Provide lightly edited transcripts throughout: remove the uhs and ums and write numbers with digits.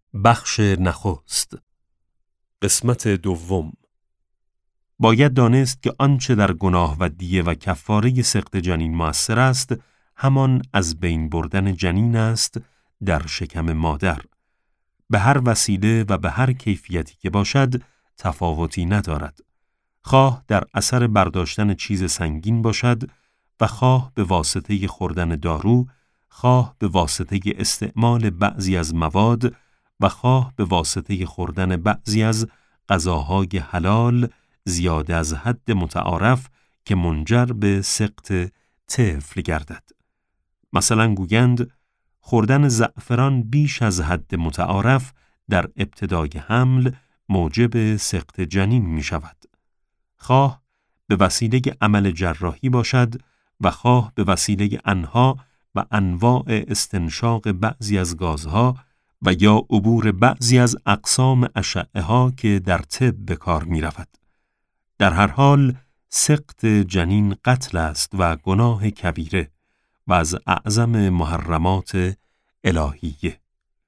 بخش نخست. قسمت دوم. باید دانست که آنچه در گناه و دیه و کفاره سقط جنین مؤثر است، همان از بین بردن جنین است در شکم مادر. به هر وسیله و به هر کیفیتی که باشد تفاوتی ندارد. خواه در اثر برداشتن چیز سنگین باشد و خواه به واسطه خوردن دارو، خواه به واسطه استعمال بعضی از مواد و خواه به واسطه خوردن بعضی از غذاهای حلال زیاده از حد متعارف که منجر به سقط طفل گردد. مثلا گویند خوردن زعفران بیش از حد متعارف در ابتدای حمل موجب سقط جنین می شود. خواه به وسیله عمل جراحی باشد و خواه به وسیله انها و انواع استنشاق بعضی از گازها و یا عبور بعضی از اقسام اشعه ها که در طب به کار می رود. در هر حال سقط جنین قتل است و گناه کبیره و از اعظم محرمات الهیه.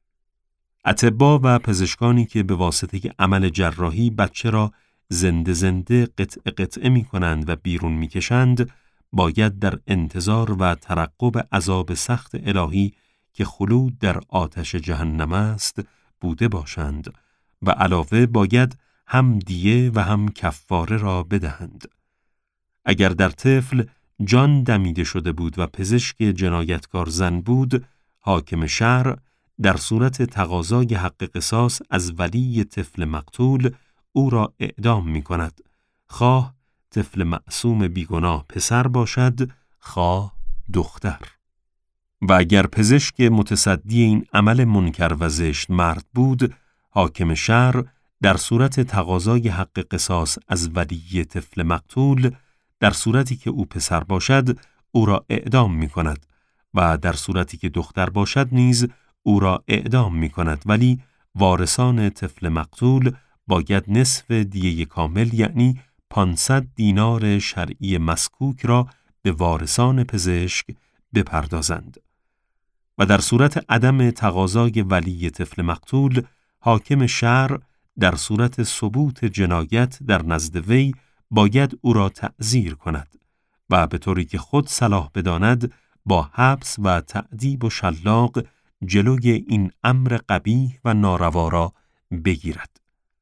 اطباء و پزشکانی که به واسطه عمل جراحی بچه را زنده قطعه می کنند و بیرون می کشند، باید در انتظار و ترقب عذاب سخت الهی که خلود در آتش جهنم است بوده باشند و علاوه باید هم دیه و هم کفاره را بدهند. اگر در طفل جان دمیده شده بود و پزشک جنایتکار زن بود، حاکم شرع در صورت تقاضای حق قصاص از ولی طفل مقتول او را اعدام می کند، خواه طفل معصوم بیگناه پسر باشد، خواه دختر. و اگر پزشک متصدی این عمل منکر و زشت مرد بود، حاکم شرع در صورت تقاضای حق قصاص از ولی طفل مقتول در صورتی که او پسر باشد او را اعدام می کند و در صورتی که دختر باشد نیز او را اعدام می کند، ولی وارثان طفل مقتول باید نصف دیه کامل یعنی 500 دینار شرعی مسکوک را به وارثان پزشک بپردازند. و در صورت عدم تقاضای ولی طفل مقتول، حاکم شرع در صورت ثبوت جنایت در نزد وی باید او را تعزیر کند و به طوری که خود صلاح بداند با حبس و تأدیب و شلاق جلوی این امر قبیح و ناروا را بگیرد.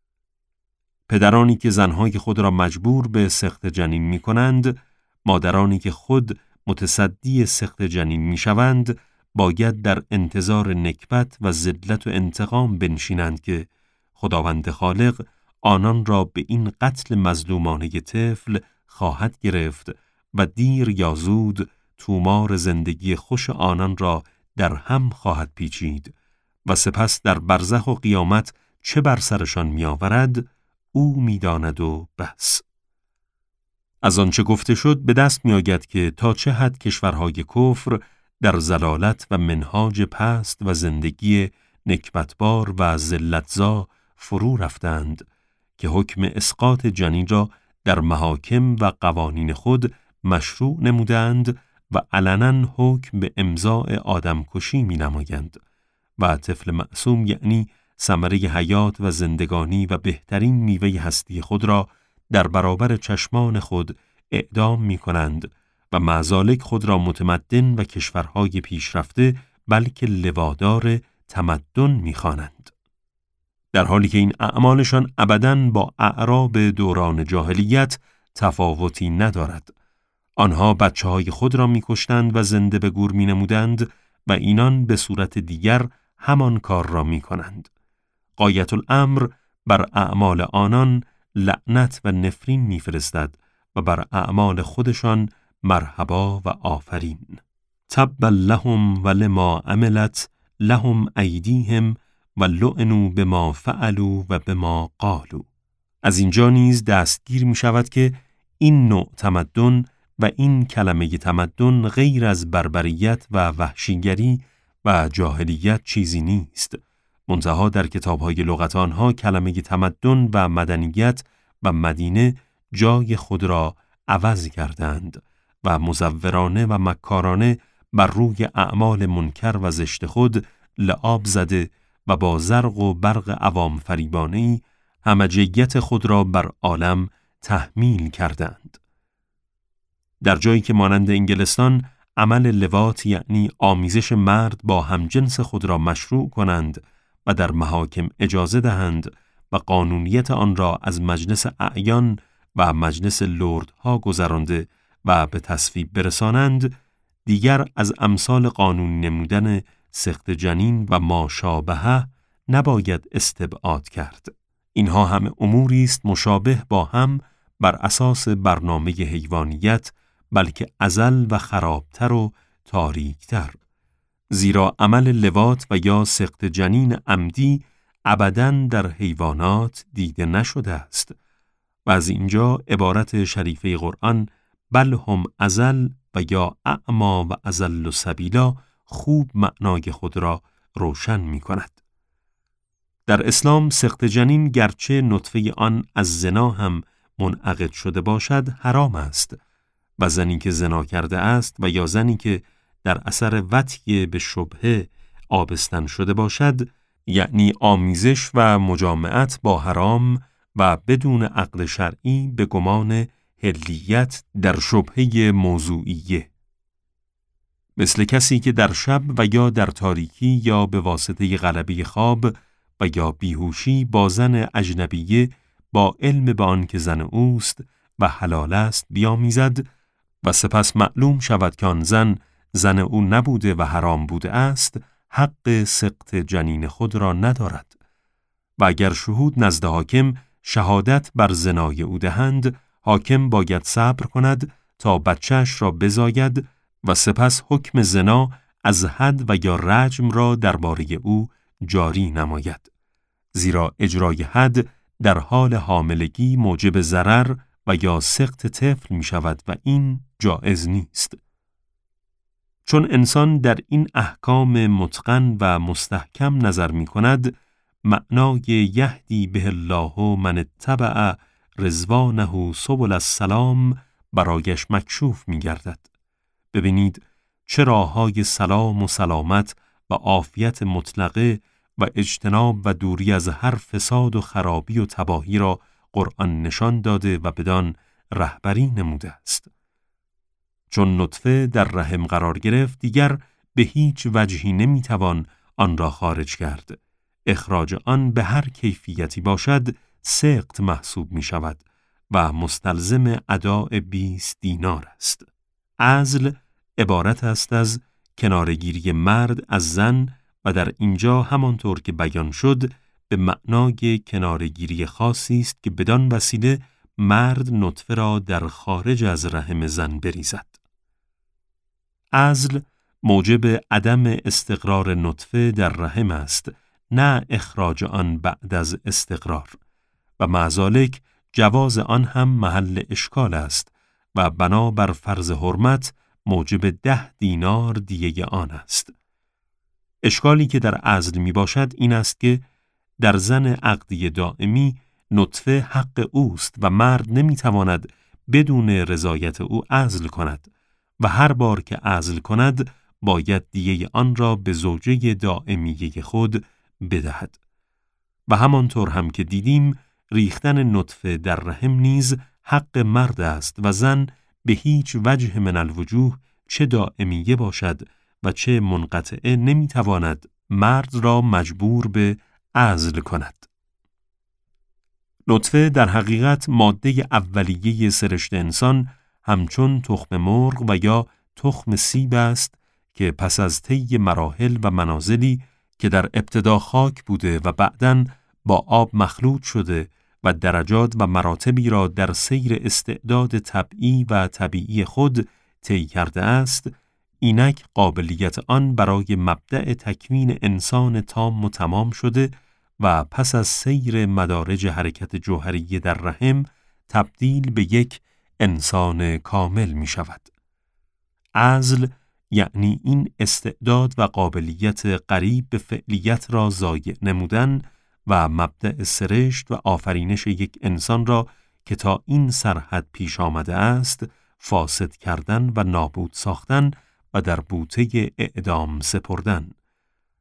پدرانی که زنهای خود را مجبور به سقط جنین می کنند، مادرانی که خود متصدی سقط جنین می شوند، باید در انتظار نکبت و ذلت و انتقام بنشینند که خداوند خالق آنان را به این قتل مظلومانه طفل خواهد گرفت و دیر یا زود تومار زندگی خوش آنان را در هم خواهد پیچید و سپس در برزخ و قیامت چه بر سرشان می آورد او می داند و بس. از آنچه گفته شد به دست می آید که تا چه حد کشورهای کفر در ضلالت و منهاج پست و زندگی نکبتبار و ذلتزا فرو رفتند که حکم اسقاط جنین را در محاکم و قوانین خود مشروع نمودند و علنا حکم به امضاء آدمکشی می نمایند و طفل معصوم یعنی ثمره حیات و زندگانی و بهترین میوه هستی خود را در برابر چشمان خود اعدام می کنند و معذالک خود را متمدن و کشورهای پیشرفته بلکه لوادار تمدن می خوانند، در حالی که این اعمالشان ابداً با اعراب دوران جاهلیت تفاوتی ندارد. آنها بچه‌های خود را می کشتند و زنده به گور می نمودند و اینان به صورت دیگر همان کار را می کنند. غایت الامر بر اعمال آنان لعنت و نفرین می فرستد و بر اعمال خودشان مرحبا و آفرین. تبا لهم و لما عملت لهم ایدیهم و لعنوا بما فعلوا و بما قالوا. از اینجا نیز دستگیر می شود که این نوع تمدن و این کلمه تمدن غیر از بربریت و وحشیگری و جاهلیت چیزی نیست. منتها در کتاب‌های لغت آنها کلمه تمدن و مدنیت و مدینه جای خود را عوض کردند و مزورانه و مکارانه بر روی اعمال منکر و زشت خود لعاب زده و با زرق و برق عوام فریبانه‌ای همجیت خود را بر عالم تحمیل کردند. در جایی که مانند انگلستان عمل لواط یعنی آمیزش مرد با همجنس خود را مشروع کنند و در محاکم اجازه دهند و قانونیت آن را از مجلس اعیان و مجلس لردها گذرانده و به تصویب برسانند، دیگر از امثال قانون نمودن سقط جنین و ما شابهه نباید استبعاد کرد. اینها همه اموری است مشابه با هم بر اساس برنامه حیوانیت، بلکه ازل و خرابتر و تاریکتر، زیرا عمل لواط و یا سقط جنین عمدی ابداً در حیوانات دیده نشده است و از اینجا عبارت شریفه قرآن بل هم ازل و یا اعما و ازل سبیلا خوب معنای خود را روشن می کند. در اسلام سقط جنین گرچه نطفه آن از زنا هم منعقد شده باشد حرام است و زنی که زنا کرده است و یا زنی که در اثر وطی به شبهه آبستن شده باشد، یعنی آمیزش و مجامعت با حرام و بدون عقد شرعی به گمان حلیت در شبهه موضوعیه، مثل کسی که در شب و یا در تاریکی یا به واسطه غلبه خواب و یا بیهوشی با زن اجنبیه با علم به آن که زن اوست و حلال است بیامیزد و سپس معلوم شود که آن زن او نبوده و حرام بوده است، حق سقط جنین خود را ندارد و اگر شهود نزد حاکم شهادت بر زنای او دهند، حاکم باید صبر کند تا بچه‌اش را بزاید و سپس حکم زنا از حد و یا رجم را درباره او جاری نماید، زیرا اجرای حد در حال حاملگی موجب ضرر و یا سقط طفل می شود و این جایز نیست. چون انسان در این احکام متقن و مستحکم نظر می کند، معنای یهدی به الله من اتبع رضوانه سبل السلام برایش مکشوف می گردد. ببینید چه راه‌های سلام و سلامت و عافیت مطلقه و اجتناب و دوری از هر فساد و خرابی و تباهی را قرآن نشان داده و بدان رهبری نموده است. چون نطفه در رحم قرار گرفت، دیگر به هیچ وجهی نمیتوان آن را خارج کرد. اخراج آن به هر کیفیتی باشد سقط محسوب می شود و مستلزم اداء 20 دینار است. عزل عبارت است از کنارگیری مرد از زن و در اینجا همانطور که بیان شد به معنای کنارگیری خاصی است که بدان وسیله مرد نطفه را در خارج از رحم زن بریزد. عزل موجب عدم استقرار نطفه در رحم است، نه اخراج آن بعد از استقرار، و مع ذالک جواز آن هم محل اشکال است و بنابر فرض حرمت موجب 10 دینار دیه آن است. اشکالی که در عزل می باشد این است که در زن عقدی دائمی نطفه حق اوست و مرد نمی تواند بدون رضایت او عزل کند و هر بار که عزل کند باید دیه آن را به زوجه دائمیه خود بدهد. و همانطور هم که دیدیم ریختن نطفه در رحم نیز حق مرد است و زن به هیچ وجه من الوجوه چه دائمیه باشد و چه منقطعه نمیتواند مرد را مجبور به عزل کند. نطفه در حقیقت ماده اولیه سرشت انسان همچون تخم مرغ و یا تخم سیب است که پس از طی مراحل و منازلی که در ابتدا خاک بوده و بعداً با آب مخلوط شده و درجات و مراتبی را در سیر استعداد طبعی و طبیعی خود طی کرده است، اینک قابلیت آن برای مبدأ تکوین انسان تام و تمام شده و پس از سیر مدارج حرکت جوهری در رحم تبدیل به یک انسان کامل می شود. عزل یعنی این استعداد و قابلیت قریب به فعلیت را ضایع نمودن و مبدأ سرشت و آفرینش یک انسان را که تا این سرحد پیش آمده است فاسد کردن و نابود ساختن و در بوته اعدام سپردن.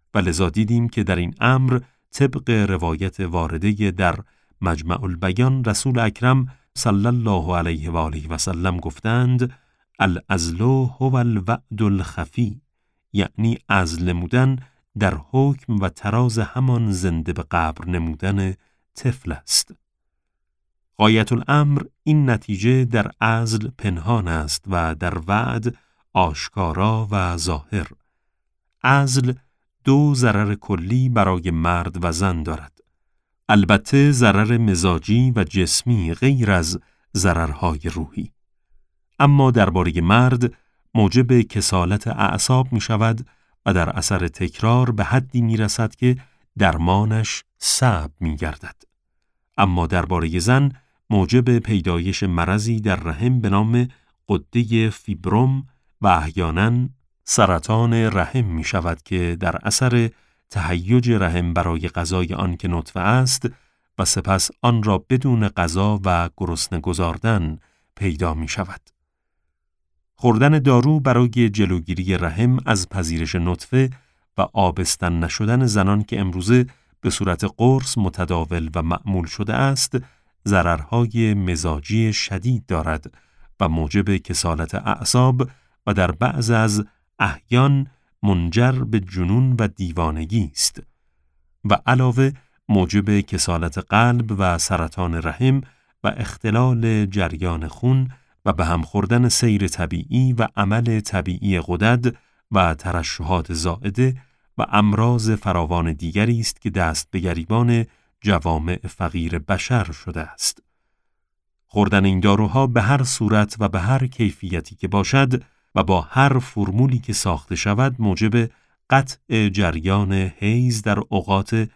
و لذا دیدیم که در این امر طبق روایت وارده در مجمع البیان رسول اکرم صلی الله علیه و آله و سلم گفتند العزل هو الوعد الخفی، یعنی عزل نمودن در حکم و تراز همان زنده به قبر نمودن طفل است. غایت الامر این نتیجه در عزل پنهان است و در وعد آشکارا و ظاهر. عزل 2 ضرر کلی برای مرد و زن دارد. البته ضرر مزاجی و جسمی غیر از ضررهای روحی. اما درباره مرد موجب کسالت اعصاب می شود و در اثر تکرار به حدی می رسد که درمانش صعب می گردد. اما درباره زن موجب پیدایش مرضی در رحم به نام غده فیبروم و احیانا سرطان رحم می شود که در اثر تهیج رحم برای غذای آن که نطفه است و سپس آن را بدون غذا و گرسنه گذاردن پیدا می شود. خوردن دارو برای جلوگیری رحم از پذیرش نطفه و آبستن نشدن زنان که امروزه به صورت قرص متداول و معمول شده است، ضررهای مزاجی شدید دارد و موجب کسالت اعصاب و در بعض از احیان منجر به جنون و دیوانگی است و علاوه موجب کسالت قلب و سرطان رحم و اختلال جریان خون و به هم خوردن سیر طبیعی و عمل طبیعی غدد و ترشحات زائده و امراض فراوان دیگری است که دست به گریبان جوامع فقیر بشر شده است. خوردن این داروها به هر صورت و به هر کیفیتی که باشد و با هر فرمولی که ساخته شود موجب قطع جریان حیض در اوقات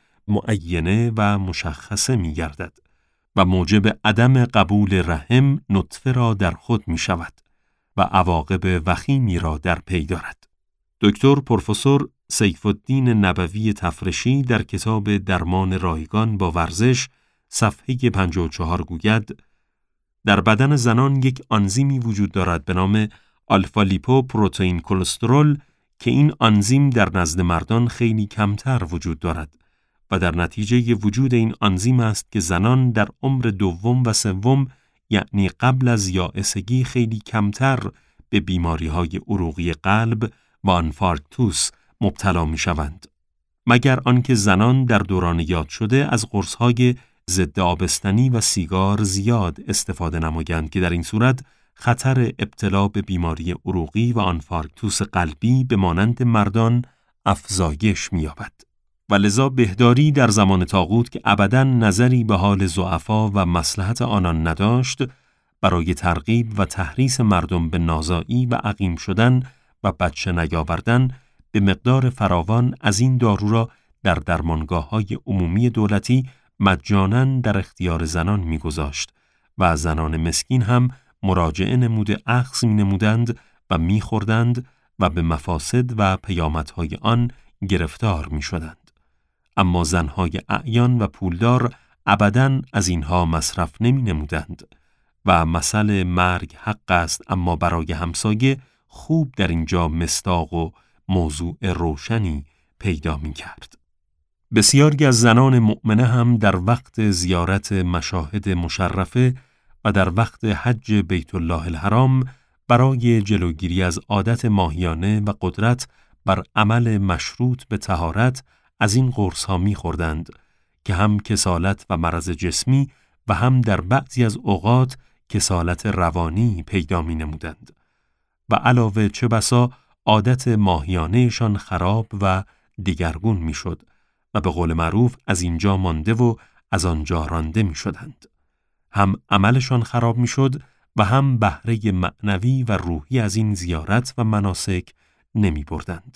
معینه و مشخصه می گردد و موجب عدم قبول رحم نطفه را در خود می شود و عواقب وخیمی را در پی دارد. دکتر پروفسور سیف الدین نبوی تفرشی در کتاب درمان رایگان با ورزش صفحه 54 گوید در بدن زنان یک آنزیمی وجود دارد به نام آلفا لیپو پروتئین کلسترول که این آنزیم در نزد مردان خیلی کمتر وجود دارد و در نتیجه وجود این آنزیم است که زنان در عمر 2 و 3 یعنی قبل از یائسگی خیلی کمتر به بیماری‌های عروقی قلب و آنفارکتوس مبتلا می‌شوند. مگر آنکه زنان در دوران یاد شده از قرص‌های ضد آبستنی و سیگار زیاد استفاده نمایند که در این صورت خطر ابتلا به بیماری عروقی و آنفارکتوس قلبی به مانند مردان افزایش می‌یابد. و لذا بهداری در زمان طاغوت که ابداً نظری به حال ضعفا و مصلحت آنان نداشت، برای ترغیب و تحریص مردم به نازایی و عقیم شدن و بچه نیاوردن به مقدار فراوان از این دارو را در درمانگاه‌های عمومی دولتی مجاناً در اختیار زنان می‌گذاشت و زنان مسکین هم مراجعه نموده اخذ می‌نمودند و می‌خوردند و به مفاسد و پیامدهای آن گرفتار می‌شدند. اما زنهای اعیان و پولدار ابداً از اینها مصرف نمی‌نمودند و مثل مرگ حق است اما برای همسایه خوب در اینجا مصداق و موضوع روشنی پیدا می‌کرد. بسیاری از زنان مؤمنه هم در وقت زیارت مشاهد مشرفه و در وقت حج بیت الله الحرام برای جلوگیری از عادت ماهیانه و قدرت بر عمل مشروط به طهارت از این قرص‌ها می‌خوردند که هم کسالت و مرض جسمی و هم در بعضی از اوقات کسالت روانی پیدا می‌نمودند و علاوه چه بسا عادت ماهیانه‌شان خراب و دیگرگون می‌شد و به قول معروف از اینجا مانده و از آنجا رانده می‌شدند. هم عملشان خراب می‌شد و هم بهره معنوی و روحی از این زیارت و مناسک نمی‌بردند.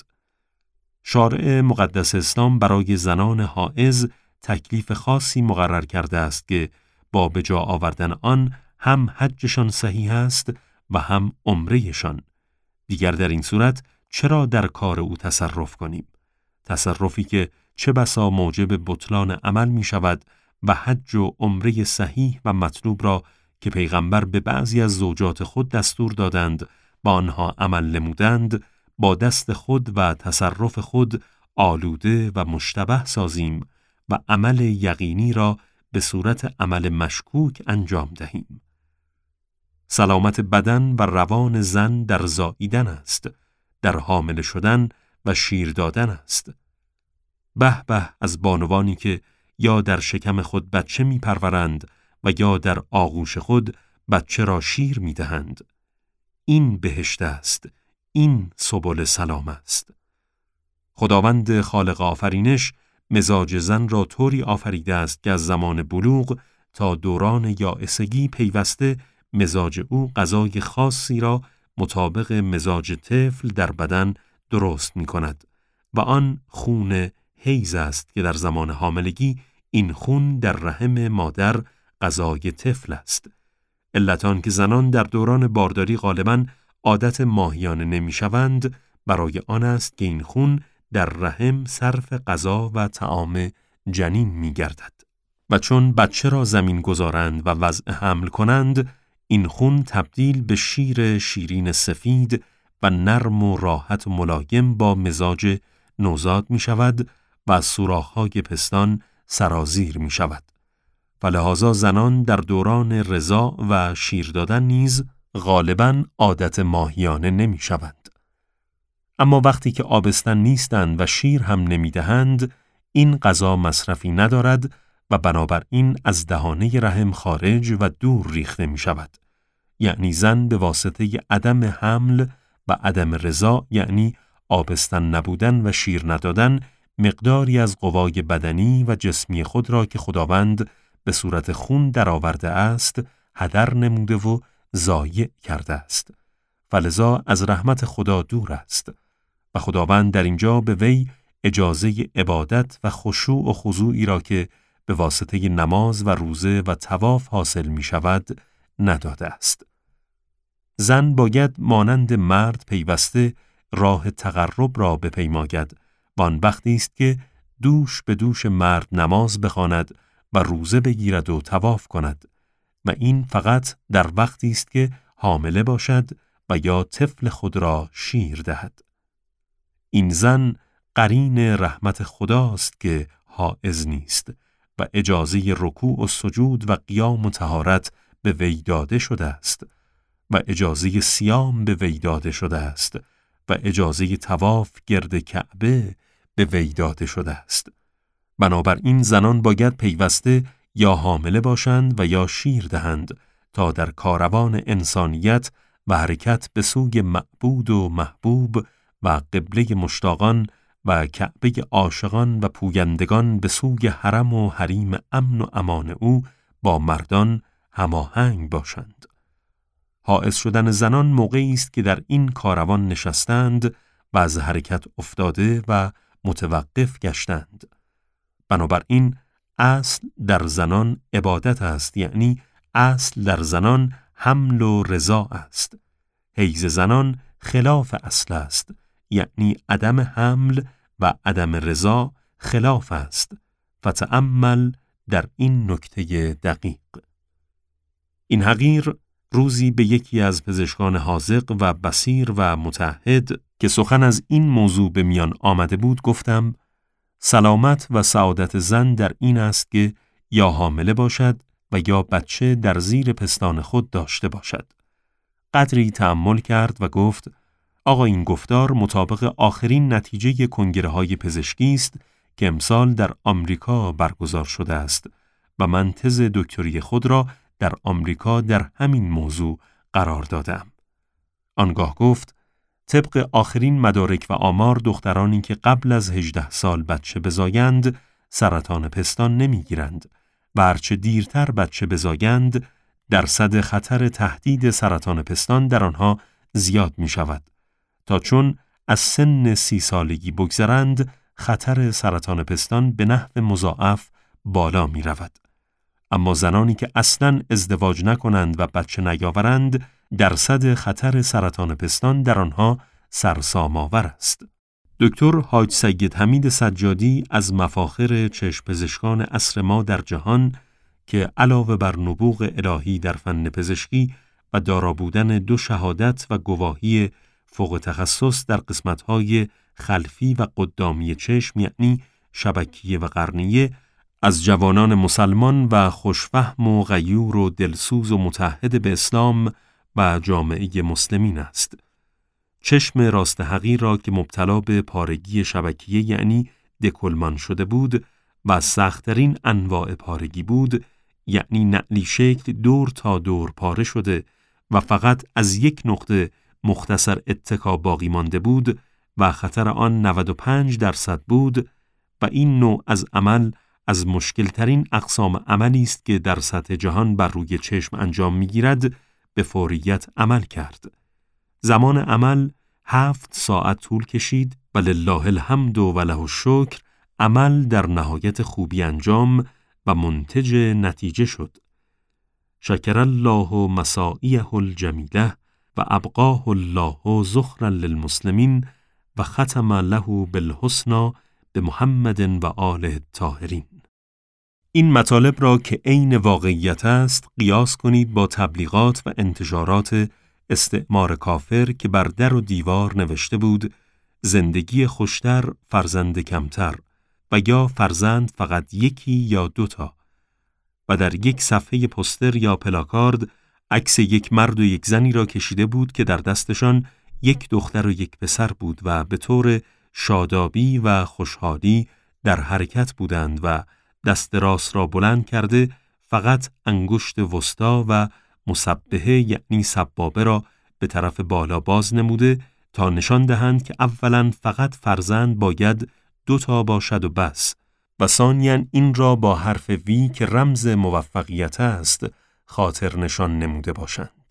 شارع مقدس اسلام برای زنان حائض تکلیف خاصی مقرر کرده است که با به جا آوردن آن هم حجشان صحیح است و هم عمرهشان. دیگر در این صورت چرا در کار او تصرف کنیم؟ تصرفی که چه بسا موجب بطلان عمل می شود و حج و عمره صحیح و مطلوب را که پیغمبر به بعضی از زوجات خود دستور دادند و آنها عمل نمودند با دست خود و تصرف خود آلوده و مشتبه سازیم و عمل یقینی را به صورت عمل مشکوک انجام دهیم. سلامت بدن و روان زن در زاییدن است، در حامل شدن و شیر دادن است. به به از بانوانی که یا در شکم خود بچه می پرورند و یا در آغوش خود بچه را شیر می دهند. این بهشت است، این سبل سلام است. خداوند خالق آفرینش مزاج زن را طوری آفریده است که از زمان بلوغ تا دوران یائسگی پیوسته مزاج او غذای خاصی را مطابق مزاج طفل در بدن درست می کند و آن خون حیض است که در زمان حاملگی این خون در رحم مادر غذای طفل است. علت آن که زنان در دوران بارداری غالباً عادت ماهیانه نمی شوند برای آن است که این خون در رحم صرف غذا و طعام جنین می گردد و چون بچه را زمین گذارند و وضع حمل کنند این خون تبدیل به شیر شیرین سفید و نرم و راحت و ملایم با مزاج نوزاد می شود و از سوراخ‌های پستان سرازیر می شود. فلذا زنان در دوران رضاع و شیر دادن نیز غالباً عادت ماهیانه نمی شوند. اما وقتی که آبستن نیستند و شیر هم نمی دهند، این غذا مصرفی ندارد و بنابراین از دهانه رحم خارج و دور ریخته می شود. یعنی زن به واسطه عدم حمل و عدم رضاع، یعنی آبستن نبودن و شیر ندادن، مقداری از قوای بدنی و جسمی خود را که خداوند به صورت خون درآورده است، هدر نموده و ضایع کرده است. فلذا از رحمت خدا دور است و خداوند در اینجا به وی اجازه عبادت و خشوع و خضوعی را که به واسطه نماز و روزه و طواف حاصل می شود نداده است. زن باید مانند مرد پیوسته راه تقرب را بپیماید و آن وقتی است که دوش به دوش مرد نماز بخواند و روزه بگیرد و طواف کند و این فقط در وقتی است که حامله باشد و یا طفل خود را شیر دهد. این زن قرین رحمت خداست که حائض نیست و اجازه رکوع و سجود و قیام و طهارت به وی داده شده است و اجازه صیام به وی داده شده است و اجازه طواف گرد کعبه به وی داده شده است. بنابراین زنان باید پیوسته یا حامله باشند و یا شیر دهند تا در کاروان انسانیت و حرکت به سوی معبود و محبوب و قبله مشتاقان و کعبه عاشقان و پویندگان به سوی حرم و حریم امن و امان او با مردان هماهنگ باشند. حائض شدن زنان موقعی است که در این کاروان نشستند و از حرکت افتاده و متوقف گشتند. بنابراین اصل در زنان عبادت است، یعنی اصل در زنان حمل و رضاع است. حیض زنان خلاف اصل است، یعنی عدم حمل و عدم رضاع خلاف است. فتأمل در این نکته دقیق. این حقیر روزی به یکی از پزشکان حاذق و بصیر و متعهد که سخن از این موضوع به میان آمده بود گفتم: سلامت و سعادت زن در این است که یا حامله باشد و یا بچه در زیر پستان خود داشته باشد. قدری تأمل کرد و گفت: آقا این گفتار مطابق آخرین نتیجه کنگره‌های پزشکی است که امسال در آمریکا برگزار شده است و من تز دکتری خود را در آمریکا در همین موضوع قرار دادم. آنگاه گفت: طبق آخرین مدارک و آمار دخترانی که قبل از 18 سال بچه بزایند سرطان پستان نمیگیرند و هرچه دیرتر بچه بزایند درصد خطر تهدید سرطان پستان در آنها زیاد می شود تا چون از سن 30 سالگی بگذرند خطر سرطان پستان به نحو مضاعف بالا می رود. اما زنانی که اصلاً ازدواج نکنند و بچه نیاورند درصد خطر سرطان پستان در آنها سرسام‌آور است. دکتر حاج سید حمید سجادی از مفاخر چشم پزشکان عصر ما در جهان که علاوه بر نبوغ الهی در فن پزشکی و دارا بودن 2 شهادت و گواهی فوق تخصص در قسمت‌های خلفی و قدامی چشم یعنی شبکیه و قرنیه از جوانان مسلمان و خوشفهم و غیور و دلسوز و متحد به اسلام و جامعه مسلمین است. چشم راست حقیر را که مبتلا به پارگی شبکیه یعنی دکلمان شده بود و سخت‌ترین انواع پارگی بود، یعنی نعلی شکل دور تا دور پاره شده و فقط از یک نقطه مختصر اتکا باقی مانده بود و خطر آن 95% بود و این نوع از عمل از مشکلترین اقسام عملی است که در سطح جهان بر روی چشم انجام می‌گیرد، به فوریت عمل کرد. زمان عمل 7 ساعت طول کشید و لله الحمد و له الشکر عمل در نهایت خوبی انجام و منتج نتیجه شد. شکر الله مساعیه الجمیله و ابقاه الله ذخرا للمسلمین و ختم له بالحسنی به محمد و آله الطاهرین. این مطالب را که عین واقعیت است قیاس کنید با تبلیغات و انتشارات استعمار کافر که بر در و دیوار نوشته بود زندگی خوشتر، فرزند کمتر و یا فرزند فقط یکی یا دوتا و در یک صفحه پوستر یا پلاکارد عکس یک مرد و یک زنی را کشیده بود که در دستشان یک دختر و یک پسر بود و به طور شادابی و خوشحالی در حرکت بودند و دست راست را بلند کرده فقط انگشت وسطا و مسبحه یعنی سبابه را به طرف بالا باز نموده تا نشان دهند که اولاً فقط فرزند باید 2 باشد و بس و ثانیاً این را با حرف وی که رمز موفقیت است خاطر نشان نموده باشند.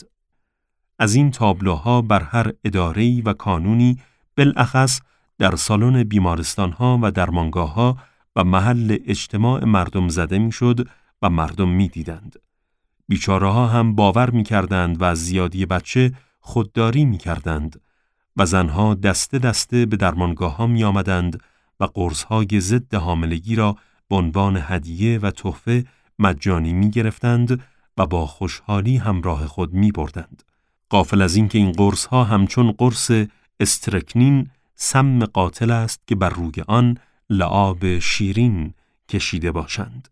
از این تابلوها بر هر اداره‌ای و کانونی بالاخص در سالن بیمارستان‌ها و درمانگاه‌ها و محل اجتماع مردم زده می‌شد و مردم می‌دیدند. بیچاره‌ها هم باور می‌کردند و از زیادی بچه خودداری می‌کردند و زنها دسته دسته به درمانگاه‌ها می‌آمدند و قرص‌های ضد حاملگی را به عنوان هدیه و تحفه مجانی می‌گرفتند و با خوشحالی همراه خود می‌بردند. غافل از این که این قرص‌ها همچون قرص استرکنین سم قاتل است که بر روی آن لعاب شیرین کشیده باشند.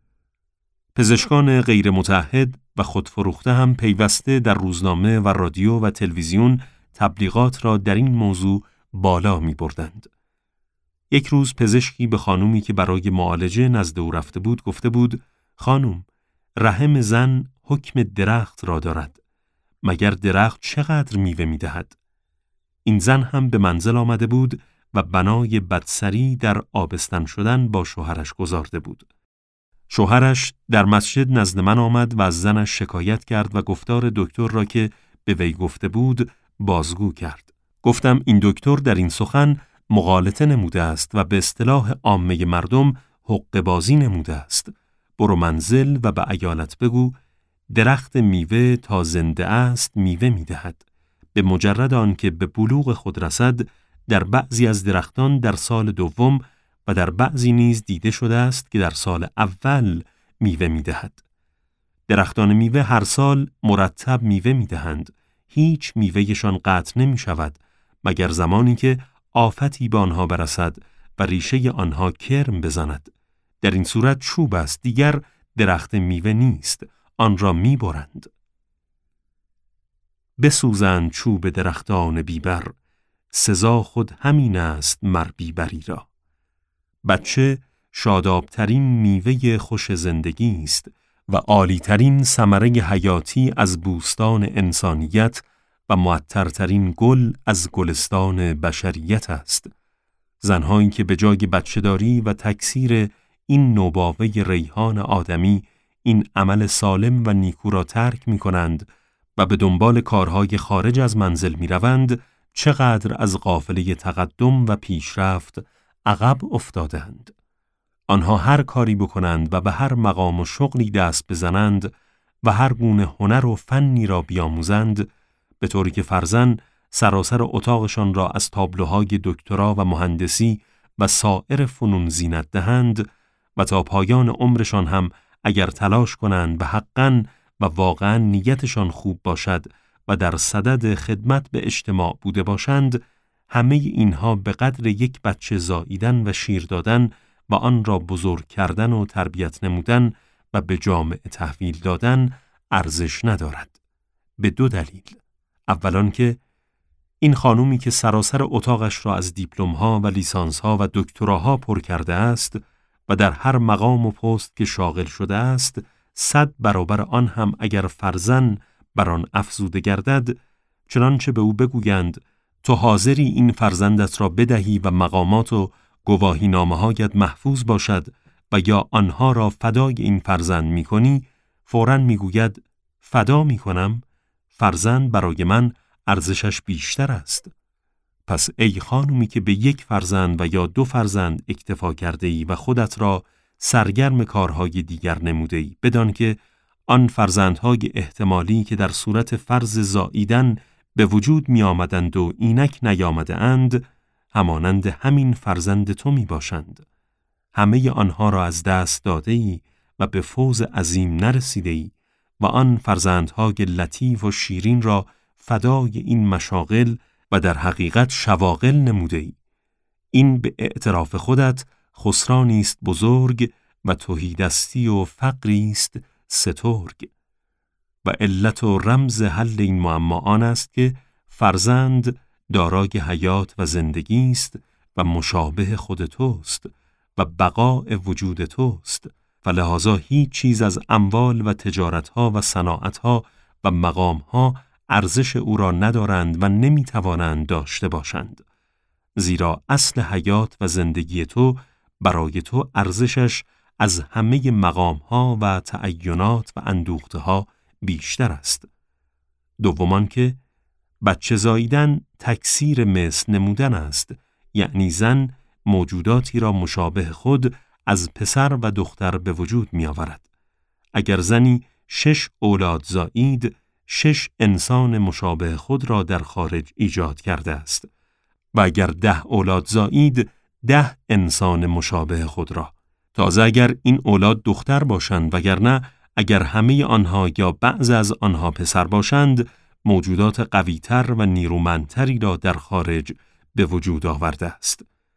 پزشکان غیر متعهد و خودفروخته هم پیوسته در روزنامه و رادیو و تلویزیون تبلیغات را در این موضوع بالا می بردند. یک روز پزشکی به خانومی که برای معالجه نزد او رفته بود گفته بود: خانم، رحم زن حکم درخت را دارد. مگر درخت چقدر میوه می دهد؟ این زن هم به منزل آمده بود و بنای بدسری در آبستن شدن با شوهرش گذارده بود. شوهرش در مسجد نزد من آمد و از زنش شکایت کرد و گفتار دکتر را که به وی گفته بود بازگو کرد. گفتم این دکتر در این سخن مغالطه نموده است و به اصطلاح عامه مردم حقه بازی نموده است. برو منزل و به عیالت بگو درخت میوه تا زنده است میوه میدهد. به مجرد آن که به بلوغ خود رسد در بعضی از درختان در سال دوم و در بعضی نیز دیده شده است که در سال اول میوه میدهد. درختان میوه هر سال مرتب میوه میدهند. هیچ میوهشان قطع نمی شود مگر زمانی که آفتی به آنها برسد و ریشه آنها کرم بزند. در این صورت چوب است، دیگر درخت میوه نیست، آن را میبرند. بسوزند چوب درختان بیبر، سزا خود همین است مر بیبری را. بچه شادابترین میوه خوش زندگی است و عالیترین ثمره حیاتی از بوستان انسانیت و معطرترین گل از گلستان بشریت است. زنهایی که به جای بچه‌داری و تکثیر این نوباوه ریحان آدمی این عمل سالم و نیکو را ترک می کنند و به دنبال کارهای خارج از منزل می روند، چقدر از قافله تقدم و پیشرفت عقب افتادند. آنها هر کاری بکنند و به هر مقام و شغلی دست بزنند و هر گونه هنر و فنی را بیاموزند، به طوری که فرزن سراسر اتاقشان را از تابلوهای دکترا و مهندسی و سایر فنون زینت دهند و تا پایان عمرشان هم اگر تلاش کنند و حقاً و واقعاً نیتشان خوب باشد و در صدد خدمت به اجتماع بوده باشند، همه اینها به قدر یک بچه زاییدن و شیر دادن و آن را بزرگ کردن و تربیت نمودن و به جامعه تحویل دادن ارزش ندارد. به 2 دلیل. اولان که این خانومی که سراسر اتاقش را از دیپلم‌ها و لیسانس‌ها و دکتراها پر کرده است و در هر مقام و پست که شاغل شده است 100 برابر آن هم اگر فرزن بر آن افزوده گردد، چنانچه به او بگویند تو حاضری این فرزندت را بدهی و مقامات و گواهی نامه‌هایت محفوظ باشد و یا آنها را فدای این فرزند می‌کنی، فوراً می‌گوید فدا می‌کنم، فرزند برای من ارزشش بیشتر است. پس ای خانومی که به 1 فرزند و یا 2 فرزند اکتفا کرده ای و خودت را سرگرم کارهای دیگر نموده ای، بدان که آن فرزندهای احتمالی که در صورت فرض زاییدن به وجود می آمدند و اینک نیامده اند، همانند همین فرزند تو می باشند. همه آنها را از دست داده ای و به فوز عظیم نرسیده ای و آن فرزندهای لطیف و شیرین را فدای این مشاغل و در حقیقت شواغل نموده ای. این به اعتراف خودت خسرانی است بزرگ و تهیدستی و فقری است سترگ. و علت و رمز حل این معما آن است که فرزند دارای حیات و زندگی است و مشابه خود توست و بقاء وجود توست و لحاظا هیچ چیز از اموال و تجارتها و صناعتها و مقامها ارزش او را ندارند و نمیتوانند داشته باشند، زیرا اصل حیات و زندگی تو برای تو ارزشش از همه مقامها و تعینات و اندوخته‌ها بیشتر است. دومان که بچه زاییدن تکثیر مثل نمودن است، یعنی زن موجوداتی را مشابه خود از پسر و دختر به وجود می آورد. اگر زنی 6 اولاد زایید، 6 انسان مشابه خود را در خارج ایجاد کرده است و اگر 10 اولاد زایید 10 انسان مشابه خود را. تازه اگر این اولاد دختر باشند وگرنه اگر همه آنها یا بعض از آنها پسر باشند، موجودات قوی‌تر و نیرومندتری را در خارج به وجود آورده است.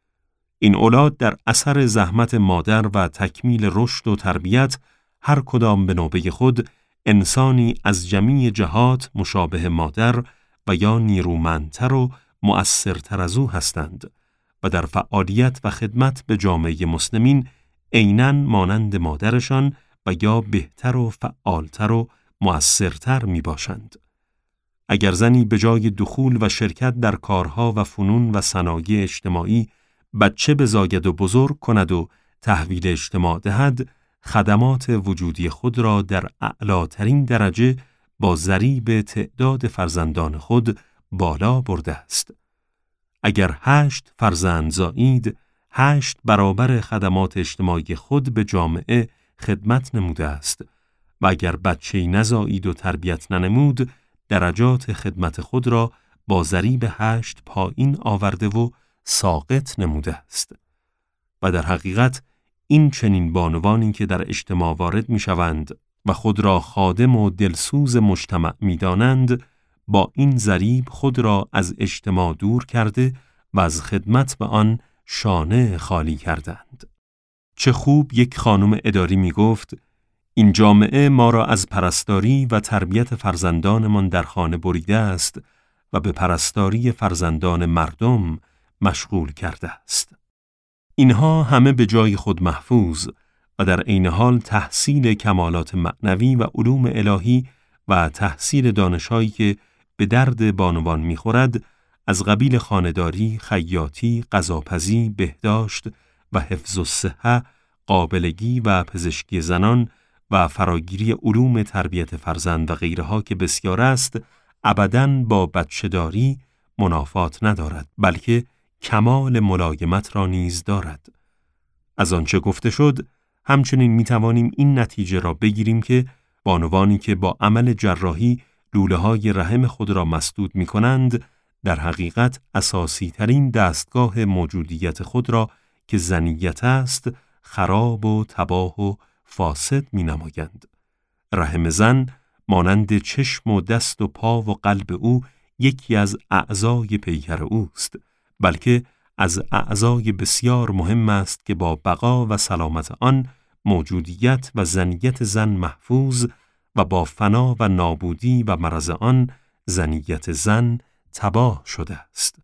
این اولاد در اثر زحمت مادر و تکمیل رشد و تربیت هر کدام به نوبه خود انسانی از جمیع جهات مشابه مادر و یا نیرومندتر و مؤثرتر از او هستند و در فعالیت و خدمت به جامعه مسلمین عیناً مانند مادرشان و یا بهتر و فعالتر و مؤثرتر می باشند. اگر زنی به جای دخول و شرکت در کارها و فنون و صنایع اجتماعی بچه بزاید و بزرگ کند و تحویل اجتماع دهد، خدمات وجودی خود را در اعلاترین درجه با ضریب تعداد فرزندان خود بالا برده است. اگر 8 فرزند زایید، 8 برابر خدمات اجتماعی خود به جامعه خدمت نموده است و اگر بچه‌ای نزایید و تربیت ننمود، درجات خدمت خود را با ضریب 8 پایین آورده و ساقط نموده است. و در حقیقت این چنین بانوانی که در اجتماع وارد می شوند و خود را خادم و دلسوز مجتمع می دانند، با این ضریب خود را از اجتماع دور کرده و از خدمت به آن شانه خالی کردند. چه خوب یک خانم اداری می گفت این جامعه ما را از پرستاری و تربیت فرزندانمان در خانه بریده است و به پرستاری فرزندان مردم مشغول کرده است. اینها همه به جای خود محفوظ و در عین حال تحصیل کمالات معنوی و علوم الهی و تحصیل دانش‌هایی که به درد بانوان می‌خورد از قبیل خانه‌داری، خیاطی، غذاپزی، بهداشت و حفظ الصحه، قابلگی و پزشکی زنان و فراگیری علوم تربیت فرزند و غیرها که بسیار است، ابداً با بچه‌داری منافات ندارد، بلکه کمال ملایمت را نیز دارد. از آنچه گفته شد، همچنین می‌توانیم این نتیجه را بگیریم که بانوانی که با عمل جراحی لوله‌های رحم خود را مسدود می‌کنند، در حقیقت اساسی ترین دستگاه موجودیت خود را که زنیت است، خراب و تباه و فاسد می‌نمایند. رحم زن مانند چشم و دست و پا و قلب او یکی از اعضای پیکر اوست، بلکه از اعضای بسیار مهم است که با بقا و سلامت آن موجودیت و زنیت زن محفوظ و با فنا و نابودی و مرض آن زنیت زن تباه شده است.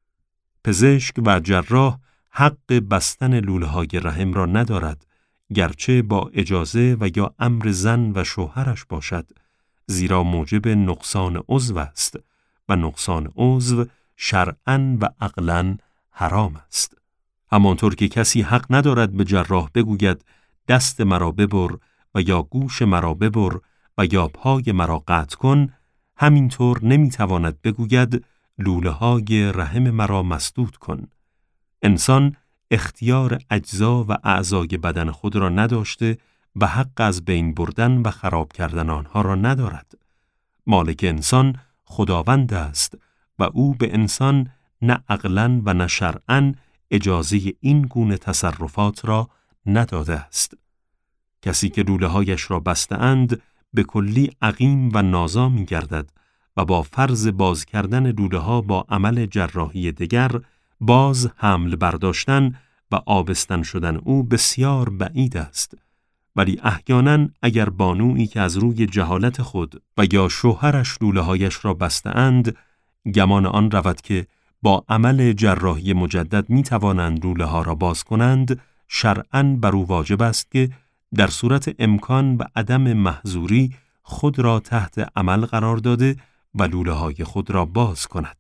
پزشک و جراح حق بستن لوله‌های رحم را ندارد، گرچه با اجازه و یا امر زن و شوهرش باشد، زیرا موجب نقصان عضو است و نقصان عضو شرعاً و عقلاً حرام است. همانطور که کسی حق ندارد به جراح بگوید دست مرا ببر و یا گوش مرا ببر و یا پای مرا قطع کن، همینطور نمیتواند بگوید لوله‌های رحم مرا مسدود کن. انسان اختیار اجزا و اعضای بدن خود را نداشته و حق از بین بردن و خراب کردن آنها را ندارد. مالک انسان خداوند است و او به انسان نه عقلاً و نه شرعاً اجازه این گونه تصرفات را نداده است. کسی که لوله‌هایش را بسته‌اند به کلی عقیم و نازا می‌گردد و با فرض باز کردن لوله‌ها با عمل جراحی دیگر باز حمل برداشتن و آبستن شدن او بسیار بعید است. ولی احیانا اگر بانویی که از روی جهالت خود و یا شوهرش لوله‌هایش را بسته‌اند گمان آن رود که با عمل جراحی مجدد می توانند لوله‌ها را باز کنند، شرعاً بر او واجب است که در صورت امکان و عدم محظوری خود را تحت عمل قرار داده و لوله‌های خود را باز کند.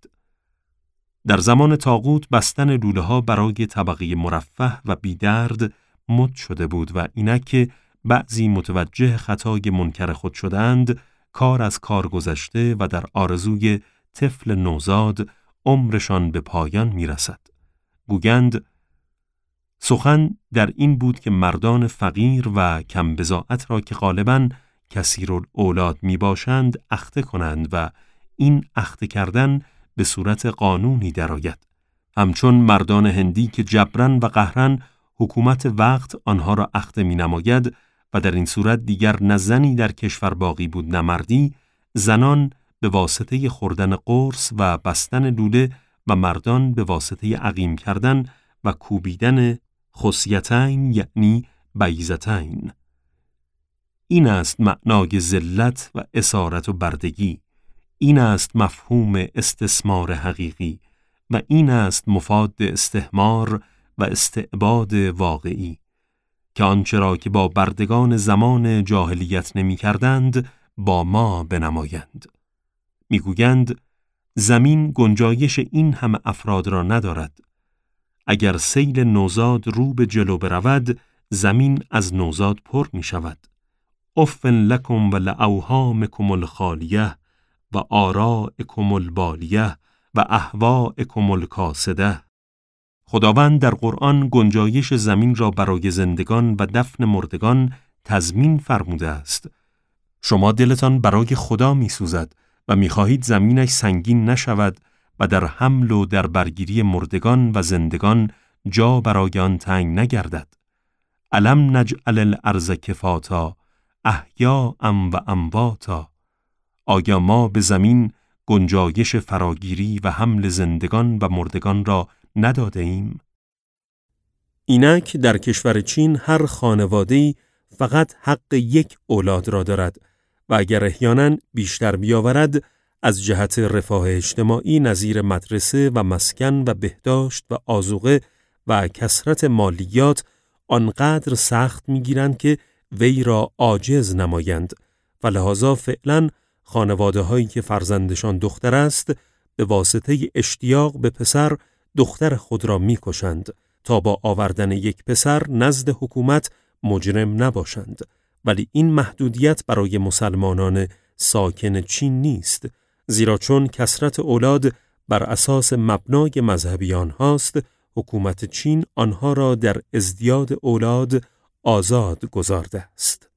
در زمان طاغوت بستن لوله‌ها برای طبقه مرفه و بیدرد مد شده بود و اینک که بعضی متوجه خطای منکر خود شدند، کار از کار گذشته و در آرزوی طفل نوزاد عمرشان به پایان میرسد. گویند سخن در این بود که مردان فقیر و کم بضاعت را که غالباً کثیرالاولاد می باشند اخته کنند و این اخته کردن به صورت قانونی درآید. همچون مردان هندی که جبران و قهرن حکومت وقت آنها را اخته می نماید و در این صورت دیگر نه زنی در کشور باقی بود نه مردی، زنان به واسطه خوردن قرص و بستن لوله و مردان به واسطه عقیم کردن و کوبیدن خصیتین یعنی بیضتین. این است معنای ذلت و اسارت و بردگی، این است مفهوم استثمار حقیقی و این است مفاد استحمار و استعباد واقعی که آنچه را که با بردگان زمان جاهلیت نمی کردند با ما بنمایند. میگویند زمین گنجایش این همه افراد را ندارد. اگر سیل نوزاد رو به جلو برود، زمین از نوزاد پر می شود. افن لکم و لأوهامکم الخالیه و آرائکم البالیه و اهواءکم الکاسده. خداوند در قرآن گنجایش زمین را برای زندگان و دفن مردگان تضمین فرموده است. شما دلتان برای خدا می سوزد و می خواهید زمینش سنگین نشود و در حمل و در برگیری مردگان و زندگان جا برای آن تنگ نگردد. الم نجعل الارض کفاتا احیاء و امواتا. آیا ما به زمین گنجایش فراگیری و حمل زندگان و مردگان را نداده ایم؟ اینک در کشور چین هر خانواده‌ای فقط حق یک اولاد را دارد و اگر احیانا بیشتر بیاورد از جهت رفاه اجتماعی نظیر مدرسه و مسکن و بهداشت و آذوقه و کثرت مالیات آنقدر سخت می‌گیرند که وی را عاجز نمایند و لذا فعلا خانواده هایی که فرزندشان دختر است به واسطه اشتیاق به پسر دختر خود را می‌کشند تا با آوردن یک پسر نزد حکومت مجرم نباشند. ولی این محدودیت برای مسلمانان ساکن چین نیست، زیرا چون کثرت اولاد بر اساس مبنای مذهبی آنهاست، حکومت چین آنها را در ازدیاد اولاد آزاد گذارده است.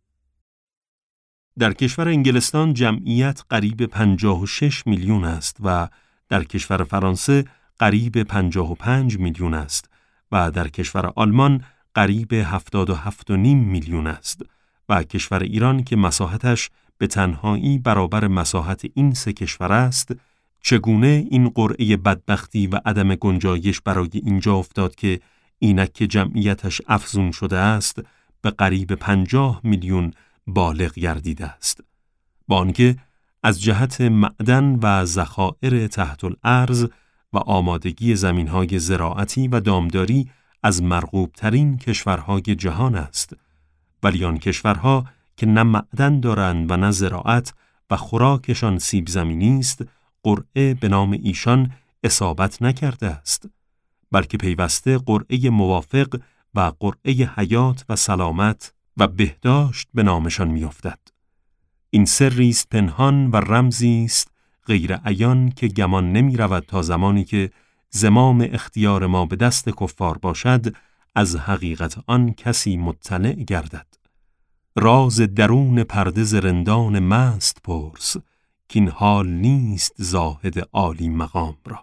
در کشور انگلستان جمعیت قریب 56 میلیون است و در کشور فرانسه قریب 55 میلیون است و در کشور آلمان قریب 77.5 میلیون است و کشور ایران که مساحتش به تنهایی برابر مساحت این سه کشور است، چگونه این قرعه بدبختی و عدم گنجایش برای اینجا افتاد که اینک که جمعیتش افزون شده است به قریب 50 میلیون بالغ گردیده است، با آنکه از جهت معدن و ذخایر تحت الارض و آمادگی زمینهای زراعتی و دامداری از مرغوب ترین کشورهای جهان است، ولی آن کشورها که نه معدن دارند و نه زراعت و خوراکشان سیب زمینی است، قرعه به نام ایشان اصابت نکرده است، بلکه پیوسته قرعه موافق و قرعه حیات و سلامت و بهداشت به نامشان میافتد. این سری است پنهان و رمزی است غیر عیان که گمان نمی رود تا زمانی که زمام اختیار ما به دست کفار باشد از حقیقت آن کسی مطلع گردد. راز درون پرده ز رندان مست پرس، کین حال نیست زاهد عالی مقام را.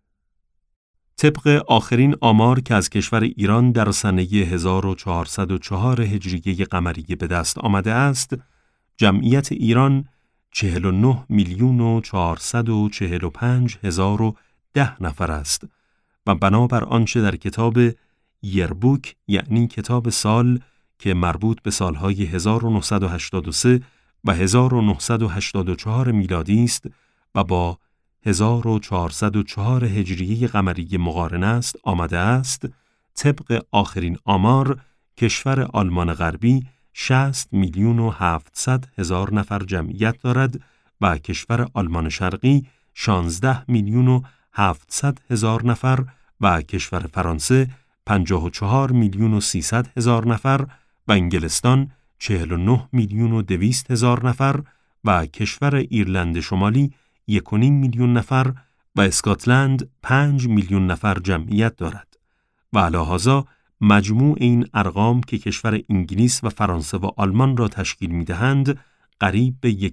طبق آخرین آمار که از کشور ایران در سنه 1404 هجریه قمری به دست آمده است، جمعیت ایران 49,445,010 نفر است و بنابر آنچه در کتاب یربوک یعنی کتاب سال که مربوط به سالهای 1983 و 1984 میلادی است و با 1404 هجریه قمری مقارن است آمده است، طبق آخرین آمار کشور آلمان غربی 60,700,000 نفر جمعیت دارد و کشور آلمان شرقی 16,700,000 نفر و کشور فرانسه 54,300,000 نفر و انگلستان 49,200,000 نفر و کشور ایرلند شمالی 1.5 میلیون نفر و اسکاتلند 5 میلیون نفر جمعیت دارد و علی هذا مجموع این ارقام که کشور انگلیس و فرانسه و آلمان را تشکیل می‌دهند قریب به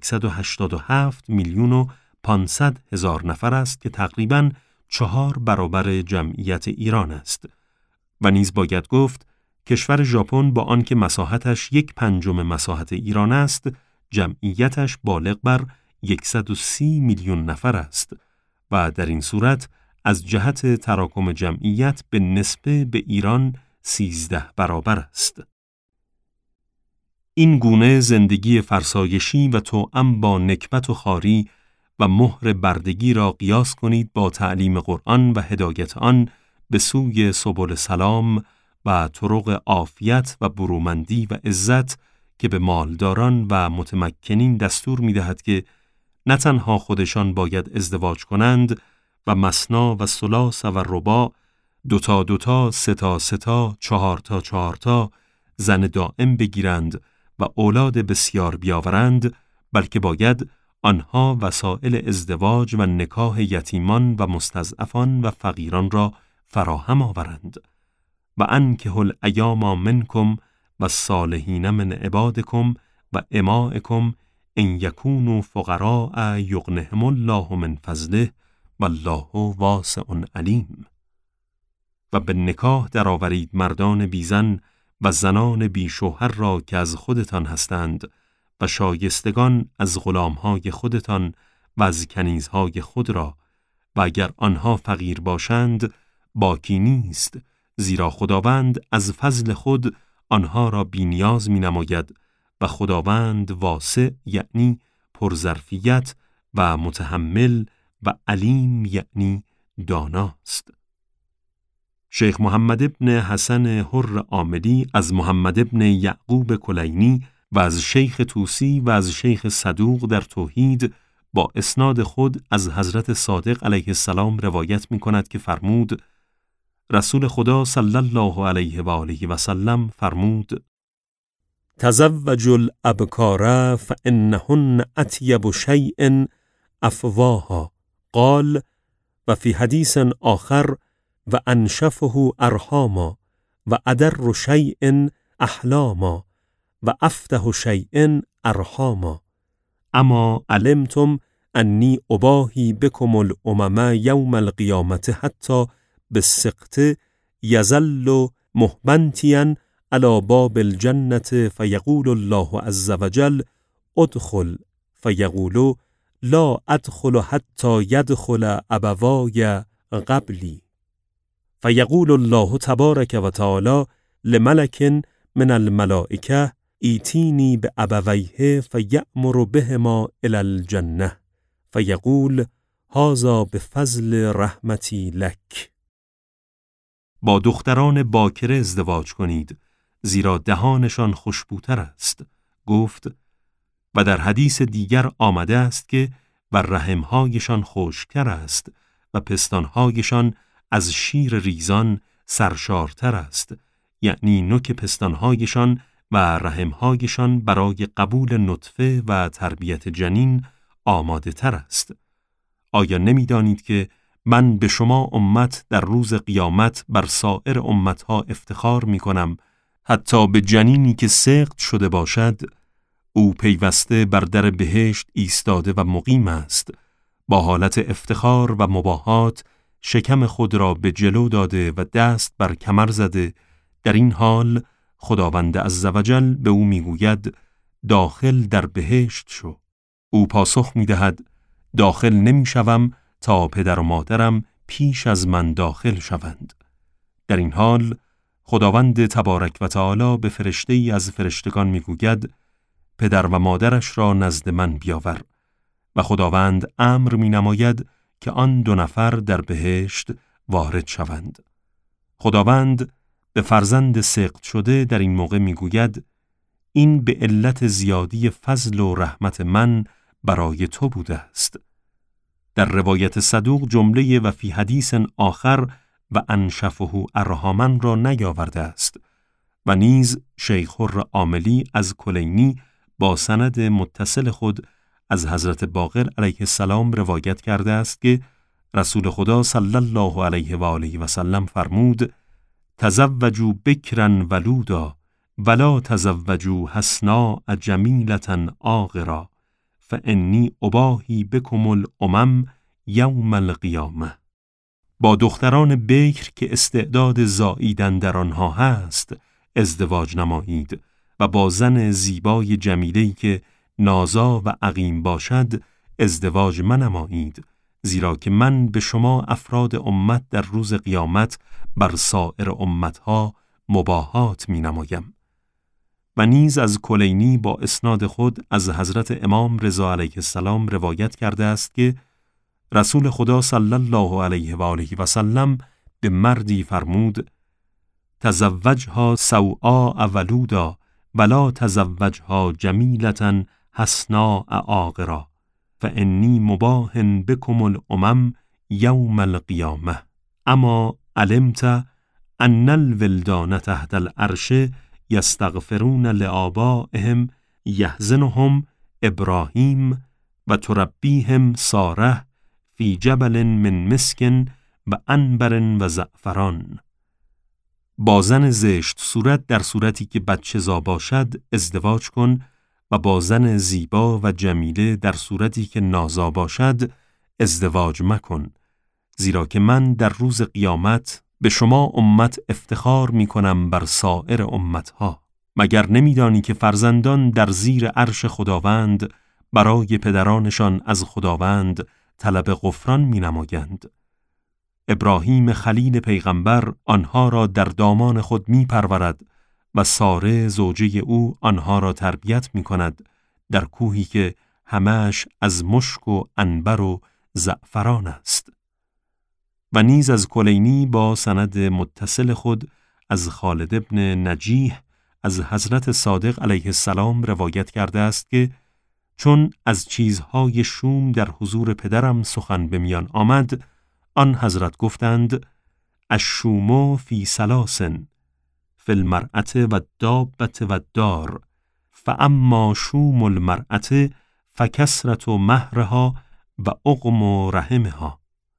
187,500,000 نفر است که تقریباً 4 برابر جمعیت ایران است و نیز باید گفت کشور ژاپن با آنکه مساحتش 1/5 مساحت ایران است، جمعیتش بالغ بر 130 میلیون نفر است و در این صورت از جهت تراکم جمعیت به نسبه به ایران 13 برابر است. این گونه زندگی فرسایشی و توأم با نکبت و خواری و مهر بردگی را قیاس کنید با تعلیم قرآن و هدایت آن به سوی سبل سلام و طرق عافیت و برومندی و عزت که به مالداران و متمکنین دستور می‌دهد که نه تنها خودشان باید ازدواج کنند و مثنا و ثلاث و رباع 2 تا 3 تا 4 تا زن دائم بگیرند و اولاد بسیار بیاورند، بلکه باید آنها وسائل ازدواج و نکاح یتیمان و مستضعفان و فقیران را فراهم آورند و انکحوا الایام منکم و الصالحین من عبادکم و امائکم ان یکونوا فقراء یغنهم الله من فضله والله واسع علیم. و به نکاح درآورید مردان بیزن و زنان بی شوهر را که از خودتان هستند و شایستگان از غلامهای خودتان و از کنیزهای خود را و اگر آنها فقیر باشند باکی نیست، زیرا خداوند از فضل خود آنها را بی‌نیاز می‌نماید و خداوند واسع یعنی پرظرفیت و متحمل و علیم یعنی داناست. شیخ محمد ابن حسن حر عاملی از محمد ابن یعقوب کلینی و از شیخ طوسی و از شیخ صدوق در توحید با اسناد خود از حضرت صادق علیه السلام روایت می کند که فرمود رسول خدا صلی الله علیه و آله و سلم فرمود تزوجوا الابکار فانهن اطیب شیء افواها قال و فی حدیث آخر و انشفه ارحاما و ادر شیء احلاما و افتح شیء ارحاما اما علمتم انی اباهی بکم الامم یوم القیامة حتی بالسقط یظل محبنتیا علی باب الجنة فیقول الله عز وجل ادخل فیقول لا ادخل حتی یدخل ابوای قبلی فیقول الله تبارک و تعالی لملک من الملائکه ایتینی بابویه فیأمر بهما الی الجنه فیقول هذا بفضل رحمتی لک. با دختران باکره ازدواج کنید زیرا دهانشان خوشبوتر است. گفت و در حدیث دیگر آمده است که بر رحمهایشان خشکتر است و پستانهایشان از شیر ریزان سرشارتر است، یعنی نوک پستانهایشان و رحمهایشان برای قبول نطفه و تربیت جنین آماده تر است. آیا نمی‌دانید که من به شما امت در روز قیامت بر سایر امتها افتخار می‌کنم، حتی به جنینی که سقط شده باشد، او پیوسته بر در بهشت ایستاده و مقیم است، با حالت افتخار و مباهات شکم خود را به جلو داده و دست بر کمر زده. در این حال خداوند عزوجل به او میگوید داخل در بهشت شو. او پاسخ میدهد داخل نمیشوم تا پدر و مادرم پیش از من داخل شوند. در این حال خداوند تبارک و تعالی به فرشته‌ای از فرشتگان میگوید پدر و مادرش را نزد من بیاور و خداوند امر مینماید که آن دو نفر در بهشت وارد شوند. خداوند به فرزند سقط شده در این موقع میگوید این به علت زیادی فضل و رحمت من برای تو بوده است. در روایت صدوق جمله و فی حدیث آخر و انشفه ارحاما را نیاورده است و نیز شیخ حر عاملی از کلینی با سند متصل خود از حضرت باقر علیه السلام روایت کرده است که رسول خدا صلی الله علیه و آله و سلم فرمود تزوجوا بکرا ولودا ولا تزوجوا حسناء جمیلة عاقرا فانی اباهی بکم الامم یوم القیامه. با دختران بکر که استعداد زاییدن در آنها هست ازدواج نمایید و با زن زیبای جمیله‌ای که نازا و عقیم باشد ازدواج منمایید، زیرا که من به شما افراد امت در روز قیامت بر سایر امتها مباهات می نمایم. و نیز از کلینی با اسناد خود از حضرت امام رضا علیه السلام روایت کرده است که رسول خدا صلی الله علیه و آله و سلم به مردی فرمود تزوجها سوعاء ولودا ولا تزوجها جمیلة حسناء عاقرا فانی مباح بکم الامم یوم القیامه اما علمت ان الولدان تحت العرش یستغفرون لآبائهم یحزنهم ابراهیم و تربیهم ساره فی جبل من مسک و عنبر و زعفران. با زن زشت صورت در صورتی که بچه زا باشد ازدواج کن و با زن زیبا و جمیله در صورتی که نازا باشد ازدواج مکن، زیرا که من در روز قیامت به شما امت افتخار می کنم بر سایر امتها. مگر نمیدانی که فرزندان در زیر عرش خداوند برای پدرانشان از خداوند طلب غفران می نمایند؟ ابراهیم خلیل پیغمبر آنها را در دامان خود می پرورد و ساره زوجه او آنها را تربیت می کند در کوهی که همه‌اش از مشک و عنبر و زعفران است. و نیز از کلینی با سند متصل خود از خالد ابن نجیح از حضرت صادق علیه السلام روایت کرده است که چون از چیزهای شوم در حضور پدرم سخن به میان آمد، آن حضرت گفتند الشوم فی ثلاث فی المرأة و الدابة و الدار فاما شوم المرأة فکثرة مهرها و عقم رحمها.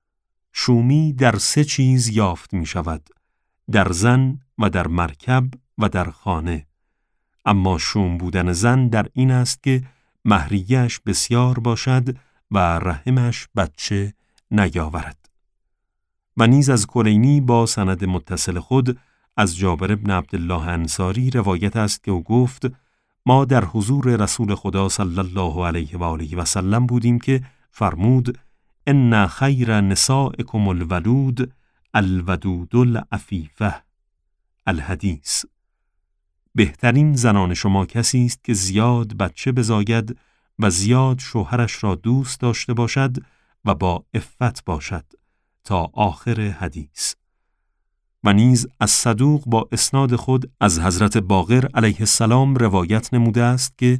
شومی در 3 چیز یافت می شود، در زن و در مرکب و در خانه. اما شوم بودن زن در این است که مهریه‌اش بسیار باشد و رحمش بچه نیاورد. و نیز از کلینی با سند متصل خود از جابر بن عبدالله انصاری روایت است که او گفت ما در حضور رسول خدا صلی الله علیه و آله و سلم بودیم که فرمود ان خیر نسائکم الولود الودود العفیفه. الحدیث. بهترین زنان شما کسی است که زیاد بچه بزاید و زیاد شوهرش را دوست داشته باشد و با عفت باشد تا آخر حدیث. و نیز از صدوق با اسناد خود از حضرت باقر علیه السلام روایت نموده است که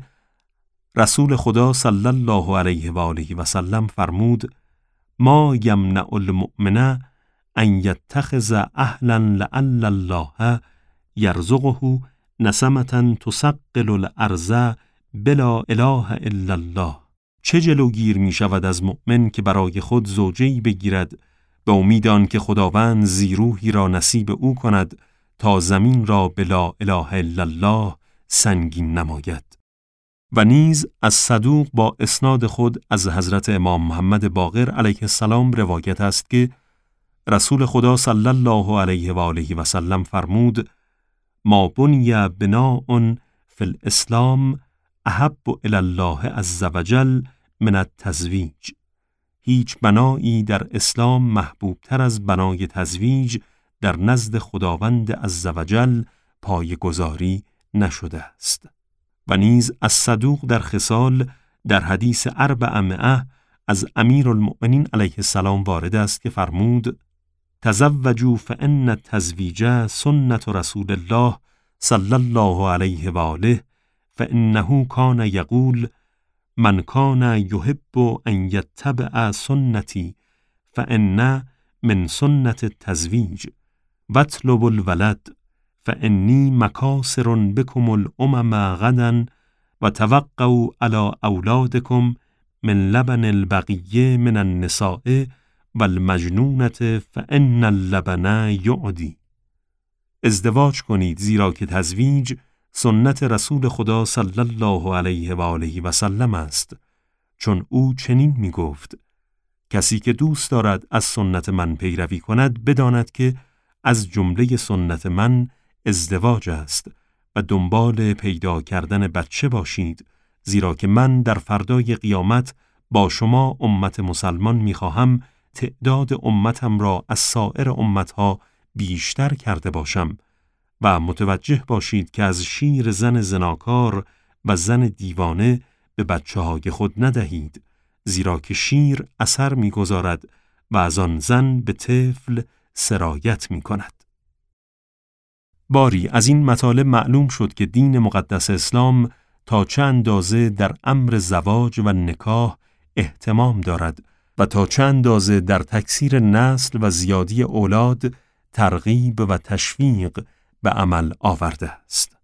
رسول خدا صلی الله علیه و آله و سلم فرمود ما یمنع المؤمن ان یتخذ اهلا لعل الله یرزقه نسمة تثقل الارض بلا اله الا الله. چه جلوگیر می شود از مؤمن که برای خود زوجه‌ای بگیرد به امید آنکه خداوند زیروحی را نصیب او کند تا زمین را بلا اله الا الله سنگین نماید. و نیز از صدوق با اسناد خود از حضرت امام محمد باقر علیه السلام روایت است که رسول خدا صلی الله علیه و آله و سلم فرمود ما بنی بناء فی الاسلام احب الی الله عز وجل من التزویج. هیچ بنایی در اسلام محبوبتر از بنای تزویج در نزد خداوند عز وجل پایه‌گذاری نشده است. و نیز از صدوق در خصال در حدیث 400 از امیرالمؤمنین علیه السلام وارد است که فرمود تزوجوا فان التزویج سنت رسول الله صلی الله علیه و آله فانه کان یقول من کان یحب ان یتبع سنتی فان من سنت التزویج واطلبوا الولد فانی مکاثر بکم الامم غدا و توقعوا علی اولادکم من لبن البقیه من النساء والمجنونة فان اللبن یعدی. ازدواج کنید زیرا که تزویج سنت رسول خدا صلی الله علیه و آله و سلم است، چون او چنین می گفت کسی که دوست دارد از سنت من پیروی کند بداند که از جمله سنت من ازدواج است و دنبال پیدا کردن بچه باشید، زیرا که من در فردای قیامت با شما امت مسلمان می خواهم تعداد امتم را از سایر امتها بیشتر کرده باشم و متوجه باشید که از شیر زن زناکار و زن دیوانه به بچه‌های خود ندهید، زیرا که شیر اثر می‌گذارد و از آن زن به طفل سرایت می‌کند. باری از این مطالب معلوم شد که دین مقدس اسلام تا چه اندازه در امر زواج و نکاح اهتمام دارد و تا چه اندازه در تکثیر نسل و زیادی اولاد ترغیب و تشویق به عمل آورده است.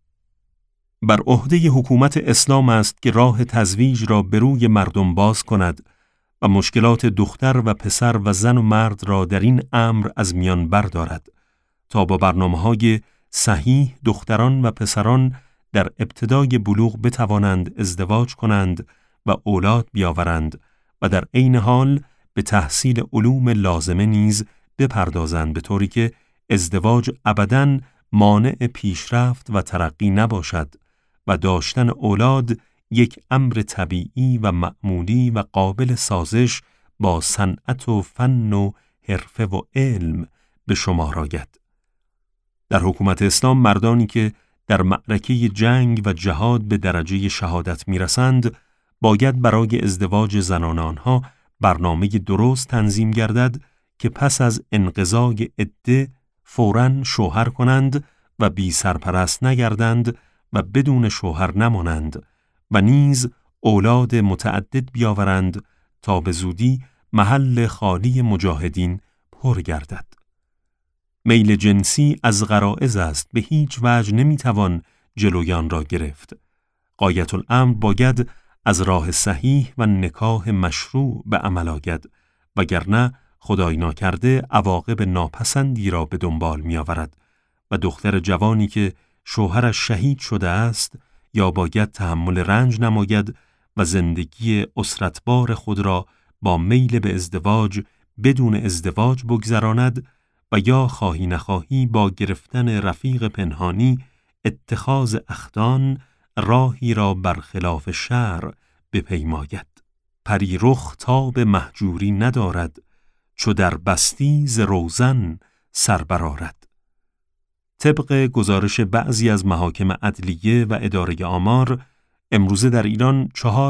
بر عهده حکومت اسلام است که راه تزویج را به روی مردم باز کند و مشکلات دختر و پسر و زن و مرد را در این امر از میان بردارد تا با برنامه‌های صحیح دختران و پسران در ابتدای بلوغ بتوانند ازدواج کنند و اولاد بیاورند و در عین حال به تحصیل علوم لازمه نیز بپردازند، به طوری که ازدواج ابداً مانع پیشرفت و ترقی نباشد و داشتن اولاد یک امر طبیعی و معمولی و قابل سازش با صنعت و فن و حرفه و علم به شمار آید. در حکومت اسلام مردانی که در معرکه جنگ و جهاد به درجه شهادت میرسند باید برای ازدواج زنان آنها برنامه درست تنظیم گردد که پس از انقضای عده فوراً شوهر کنند و بی سرپرست نگردند و بدون شوهر نمانند و نیز اولاد متعدد بیاورند تا به زودی محل خالی مجاهدین پر گردد. میل جنسی از غرایز است، به هیچ وجه نمیتوان جلوی آن را گرفت. غایت الامر باید از راه صحیح و نکاح مشروع به عمل آید، وگرنه خدای ناکرده عواقب ناپسندی را به دنبال می آورد و دختر جوانی که شوهرش شهید شده است یا باید تحمل رنج نماید و زندگی اسرتبار خود را با میل به ازدواج بدون ازدواج بگذراند و یا خواهی نخواهی با گرفتن رفیق پنهانی اتخاذ اخدان راهی را برخلاف شرع بپیماید. پریرخ تاب مهجوری ندارد، چو در بستی ز روزن سر برآرد. طبق گزارش بعضی از محاکم عدلیه و اداره آمار، امروزه در ایران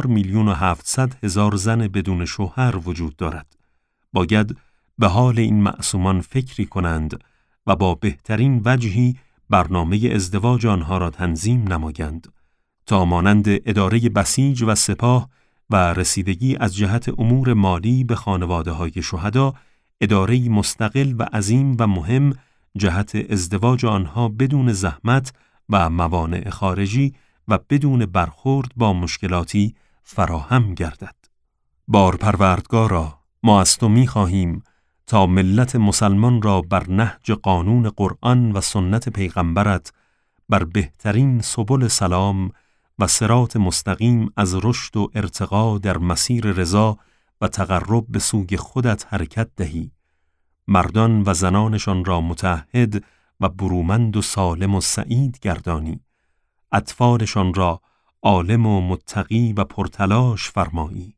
4,700,000 زن بدون شوهر وجود دارد. باید به حال این معصومان فکری کنند و با بهترین وجهی برنامه ازدواج آنها را تنظیم نمایند تا مانند اداره بسیج و سپاه و رسیدگی از جهت امور مالی به خانواده‌های شهدا، اداره‌ای مستقل و عظیم و مهم جهت ازدواج آنها بدون زحمت و موانع خارجی و بدون برخورد با مشکلاتی فراهم گردد. بارپروردگارا، ما از تو می‌خواهیم تا ملت مسلمان را بر نهج قانون قرآن و سنت پیغمبرت بر بهترین سبل سلام و صراط مستقیم از رشد و ارتقا در مسیر رضا و تقرب به سوی خودت حرکت دهی، مردان و زنانشان را متحد و برومند و سالم و سعید گردانی، اطفالشان را عالم و متقی و پرتلاش فرمایی،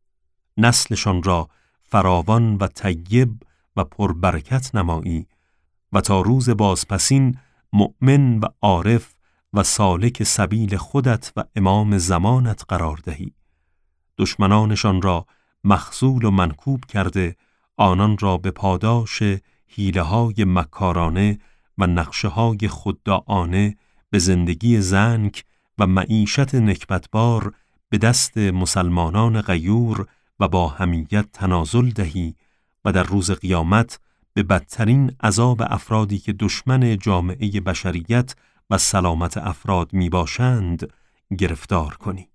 نسلشان را فراوان و طیب و پربرکت نمایی و تا روز بازپسین مؤمن و عارف و سالک سبیل خودت و امام زمانت قرار دهی. دشمنانشان را مخذول و منکوب کرده، آنان را به پاداش حیله‌های مکارانه و نقشه‌های خودداعانه به زندگی زنک و معیشت نکبتبار به دست مسلمانان غیور و با حمیت تنازل دهی و در روز قیامت به بدترین عذاب افرادی که دشمن جامعه بشریت و سلامت افراد می باشند گرفتار کنی.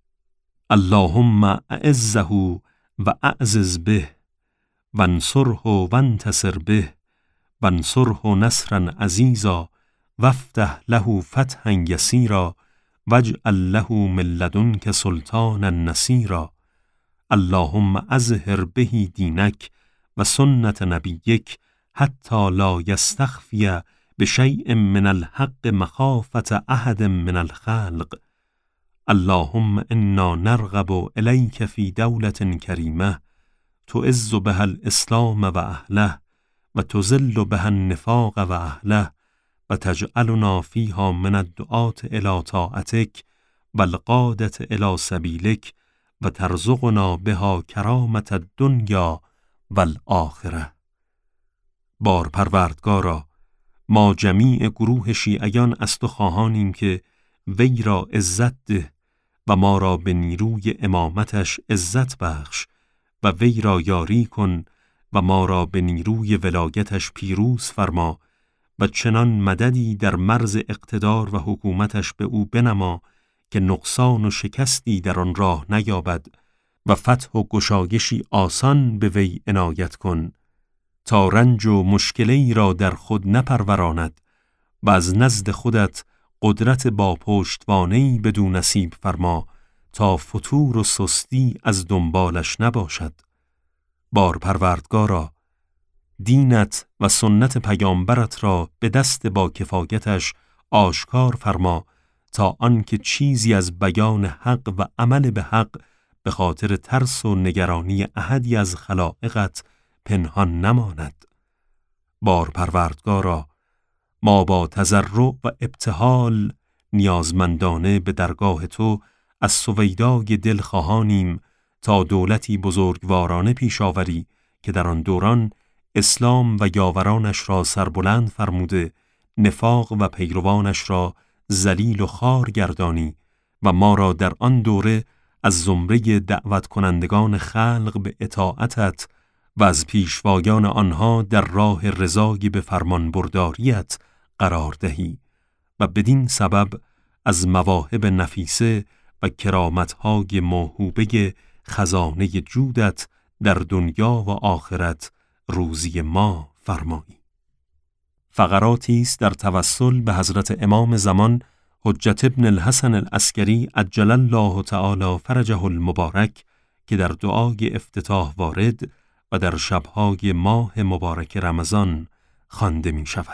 اللهم اعزه و اعزز به وانصره وانتصر به وانصره نصرا عزیزا وافتح له فتحا یسیرا واجعل له من لدنک سلطانا نصیرا. اللهم اظهر به دینک و سنت نبیک حتی لا یستخفی بشیء من الحق مخافة احد من الخلق. اللهم انا نرغب الیک فی دولة کریمه تعز بها الاسلام و اهله و تذل بها النفاق و اهله و تجعلنا فیها من الدعاة الی طاعتک و القادة الی سبیلک و ترزقنا بها کرامة الدنیا و الآخره. بارپروردگارا، ما جمیع گروه شیعیان از تو خواهانیم که وی را عزت ده و ما را به نیروی امامتش عزت بخش و وی را یاری کن و ما را به نیروی ولایتش پیروز فرما و چنان مددی در مرز اقتدار و حکومتش به او بنما که نقصان و شکستی در آن راه نیابد و فتح و گشایشی آسان به وی عنایت کن تا رنج و مشکلی را در خود نپروراند و از نزد خودت قدرت با پشتوانه‌ای بدو نصیب فرما تا فتور و سستی از دنبالش نباشد. بارپروردگارا، دینت و سنت پیامبرت را به دست با کفایتش آشکار فرما تا آنکه چیزی از بیان حق و عمل به حق به خاطر ترس و نگرانی احدی از خلائقت پنهان نماند. بارپروردگارا، ما با تضرع و ابتهال نیازمندانه به درگاه تو از سویدای دل خواهانیم تا دولتی بزرگوارانه پیش آوری که در آن دوران اسلام و یاورانش را سربلند فرموده، نفاق و پیروانش را ذلیل و خوار گردانی و ما را در آن دوره از زمره دعوت کنندگان خلق به اطاعتت و از پیشوایان آنها در راه رضای به فرمان برداریت قرار دهی و بدین سبب از مواهب نفیسه و کرامتهای موهوبه خزانه جودت در دنیا و آخرت روزی ما فرمایی. فقراتی است در توسل به حضرت امام زمان حجت ابن الحسن العسکری عجل الله تعالی فرجه المبارک که در دعای افتتاح وارد و در شبهای ماه مبارک رمضان خوانده می شود.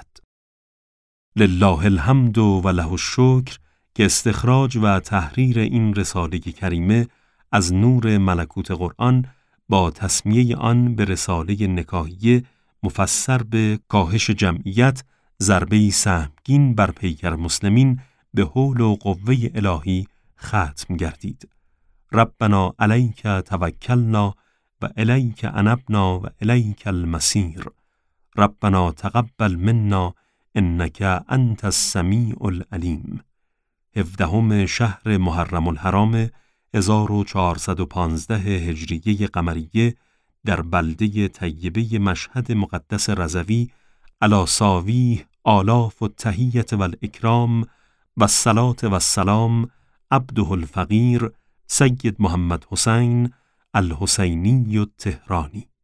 لله الحمد و له الشکر که استخراج و تحریر این رساله کریمه از نور ملکوت قرآن با تسمیه آن به رساله نکاحیه مفسر به کاهش جمعیت، ضربه‌ای سهمگین بر پیکر مسلمین به حول و قوه الهی ختم گردید. ربنا علیک توکلنا و الیک انبنا و الیک المصیر. ربنا تقبل منا انک انت السمیع العلیم. 17 شهر محرم الحرام 1415 هجریه قمریه در بلده طیبه مشهد مقدس رضوی علی ساویه آلاف التحیة والاکرام و الصلاة و السلام عبده الفقیر سید محمد حسین الحسینی التهرانی.